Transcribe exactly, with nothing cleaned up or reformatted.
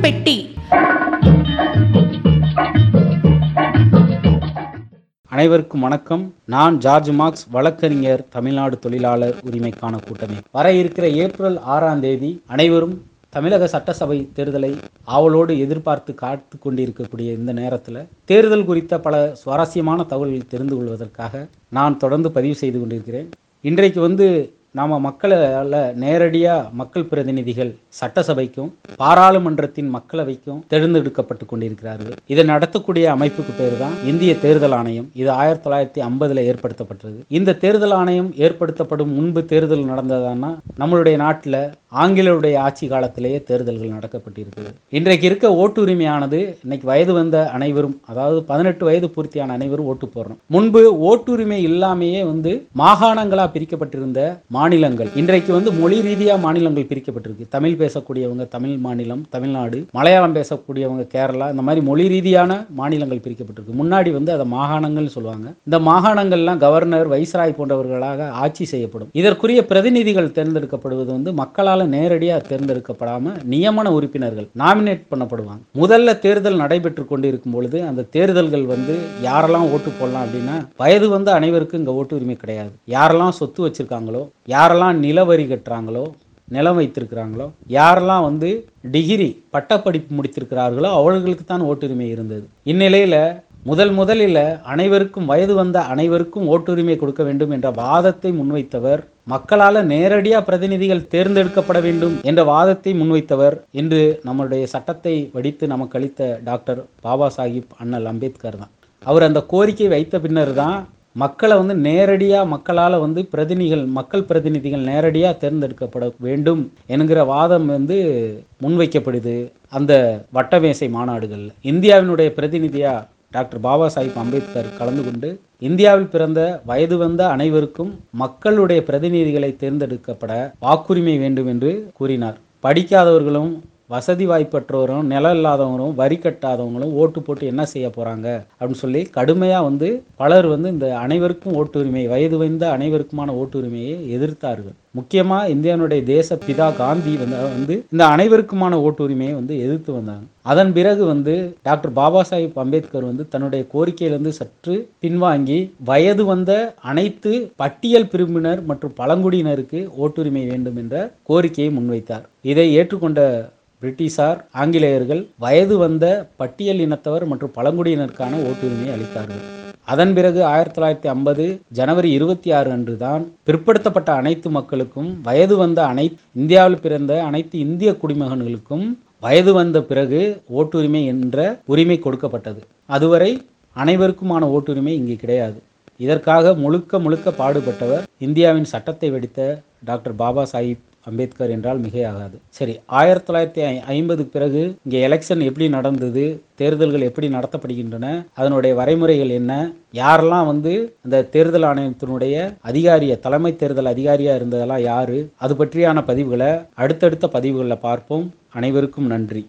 பெட்டி. அனைவருக்கும் வணக்கம். நான் ஜார்ஜ் மார்க்ஸ், வழக்கறிஞர், தமிழ்நாடு தொழிலாளர் உரிமைக்கான கூட்டணி. வர இருக்கிற ஏப்ரல் ஆறாம் தேதி அனைவரும் தமிழக சட்டசபை தேர்தலை ஆவலோடு எதிர்பார்த்து காத்து கொண்டிருக்கக்கூடிய இந்த நேரத்தில் தேர்தல் குறித்த பல சுவாரஸ்யமான தகவல்களை தெரிந்து கொள்வதற்காக நான் தொடர்ந்து பதிவு செய்து கொண்டிருக்கிறேன். இன்றைக்கு வந்து நாம் மக்களால் நேரடியாக மக்கள் பிரதிநிதிகள் சட்டசபைக்கும் பாராளுமன்றத்தின் மக்களவைக்கும் தேர்ந்தெடுக்கப்பட்டு கொண்டிருக்கிறார்கள். இதை நடத்தக்கூடிய அமைப்புக்கு பேர் தான் இந்திய தேர்தல் ஆணையம். இது ஆயிரத்தி தொள்ளாயிரத்தி ஐம்பதுல ஏற்படுத்தப்பட்டது. இந்த தேர்தல் ஆணையம் ஏற்படுத்தப்படும் முன்பு தேர்தல் நடந்ததான்னா நம்மளுடைய நாட்டில் ஆங்கிலருடைய ஆட்சி காலத்திலேயே தேர்தல்கள் நடக்கப்பட்டிருக்குது. இன்றைக்கு இருக்க ஓட்டுரிமையானது இன்னைக்கு வயது வந்த அனைவரும், அதாவது பதினெட்டு வயது பூர்த்தியான அனைவரும் ஓட்டு போடணும். முன்பு ஓட்டுரிமை இல்லாமையே வந்து மாகாணங்களா பிரிக்கப்பட்டிருந்த மாநிலங்கள் இன்றைக்கு வந்து மொழி ரீதியா மாநிலங்கள் பிரிக்கப்பட்டிருக்கு. தமிழ் பேசக்கூடியவங்க தமிழ் மாநிலம் தமிழ்நாடு, மலையாளம் பேசக்கூடியவங்க கேரளா, இந்த மாதிரி மொழி ரீதியான மாநிலங்கள் பிரிக்கப்பட்டிருக்கு. முன்னாடி வந்து அதை மாகாணங்கள் சொல்லுவாங்க. இந்த மாகாணங்கள்லாம் கவர்னர், வைஸ்ராய் போன்றவர்களாக ஆட்சி செய்யப்படும். இதற்குரிய பிரதிநிதிகள் தேர்ந்தெடுக்கப்படுவது வந்து மக்களால் நேரடியாக தேர்ந்தெடுக்கப்படாம நியமன உறுப்பினர்கள் நாமினேட் பண்ணப்படுவாங்க. முதல்ல தேர்தல் நடைபெற்று கொண்டிருக்கும் பொழுது அந்த தேர்தல்கள் வந்து யாரெல்லாம் ஓட்டு போடலாம் அப்படின்னா, வயது வந்து அனைவருக்கும் இங்க ஓட்டு உரிமை கிடையாது. யாரெல்லாம் சொத்து வச்சிருக்காங்களோ, யாரெல்லாம் நிலவரி கட்டுறாங்களோ, நிலம் வைத்திருக்கிறாங்களோ, யாரெல்லாம் வந்து டிகிரி பட்டப்படிப்பு முடித்திருக்கிறார்களோ அவர்களுக்கு தான் ஓட்டுரிமை இருந்தது. இந்நிலையில முதல் முதலில் அனைவருக்கும் வயது வந்த அனைவருக்கும் ஓட்டுரிமை கொடுக்க வேண்டும் என்ற வாதத்தை முன்வைத்தவர், மக்களால் நேரடியாக பிரதிநிதிகள் தேர்ந்தெடுக்கப்பட வேண்டும் என்ற வாதத்தை முன்வைத்தவர் என்று நம்முடைய சட்டத்தை வடித்து நமக்கு அளித்த டாக்டர் பாபா சாஹிப் அண்ணல் அம்பேத்கர் தான். அவர் அந்த கோரிக்கை வைத்த பின்னர் தான் மக்களை வந்து நேரடியாக மக்களால் வந்து பிரதிநிதிகள் மக்கள் பிரதிநிதிகள் நேரடியாக தேர்ந்தெடுக்கப்பட வேண்டும் என்கிற வாதம் வந்து முன்வைக்கப்படுது. அந்த வட்டமேசை மாநாடுகள் இந்தியாவினுடைய பிரதிநிதியாக டாக்டர் பாபா சாஹிப் அம்பேத்கர் கலந்து கொண்டு இந்தியாவில் பிறந்த வயது வந்த அனைவருக்கும் மக்களுடைய பிரதிநிதிகளை தேர்ந்தெடுக்கப்பட வாக்குரிமை வேண்டும் என்று கூறினார். படிக்காதவர்களும் வசதி வாய்ப்பற்றவரும் நிலம் இல்லாதவங்களும் வரி கட்டாதவங்களும் ஓட்டு போட்டு என்ன செய்ய போறாங்க அப்படின்னு சொல்லி கடுமையா வந்து பலர் வந்து இந்த அனைவருக்கும் ஓட்டுரிமை, வயது வந்த அனைவருக்குமான ஓட்டுரிமையை எதிர்த்தார்கள். முக்கியமா இந்தியாவுடைய தேச பிதா காந்தி வந்து வந்து இந்த அனைவருக்குமான ஓட்டுரிமையை வந்து எதிர்த்து வந்தாங்க. அதன் பிறகு வந்து டாக்டர் பாபா சாஹிப் அம்பேத்கர் வந்து தன்னுடைய கோரிக்கையிலிருந்து சற்று பின்வாங்கி வயது வந்த அனைத்து பட்டியல் பிரிவினர் மற்றும் பழங்குடியினருக்கு ஓட்டுரிமை வேண்டும் என்ற கோரிக்கையை முன்வைத்தார். இதை ஏற்றுக்கொண்ட பிரிட்டிஷார், ஆங்கிலேயர்கள் வயது வந்த பட்டியல் இனத்தவர் மற்றும் பழங்குடியினருக்கான ஓட்டுரிமையை அளித்தார்கள். அதன் பிறகு ஆயிரத்தி தொள்ளாயிரத்தி ஐம்பது ஜனவரி இருபத்தி ஆறு அன்று தான் பிற்படுத்தப்பட்ட அனைத்து மக்களுக்கும், வயது வந்த அனைத்து இந்தியாவில் பிறந்த அனைத்து இந்திய குடிமகன்களுக்கும் வயது வந்த பிறகு ஓட்டுரிமை என்ற உரிமை கொடுக்கப்பட்டது. அதுவரை அனைவருக்குமான ஓட்டுரிமை இங்கே கிடையாது. இதற்காக முழுக்க முழுக்க பாடுபட்டவர் இந்தியாவின் சட்டத்தை வெடித்த டாக்டர் பாபா சாஹிப் அம்பேத்கர் என்றால் மிகையாகாது. சரி, ஆயிரத்தி தொள்ளாயிரத்தி ஐம்பதுக்கு பிறகு இங்கே எலெக்ஷன் எப்படி நடந்தது, தேர்தல்கள் எப்படி நடத்தப்படுகின்றன, அதனுடைய வரைமுறைகள் என்ன, யாரெல்லாம் வந்து அந்த தேர்தல் ஆணையத்தினுடைய அதிகாரிய தலைமை தேர்தல் அதிகாரியா இருந்ததெல்லாம் யாரு, அது பற்றியான பதிவுகளை அடுத்தடுத்த பதிவுகளில் பார்ப்போம். அனைவருக்கும் நன்றி.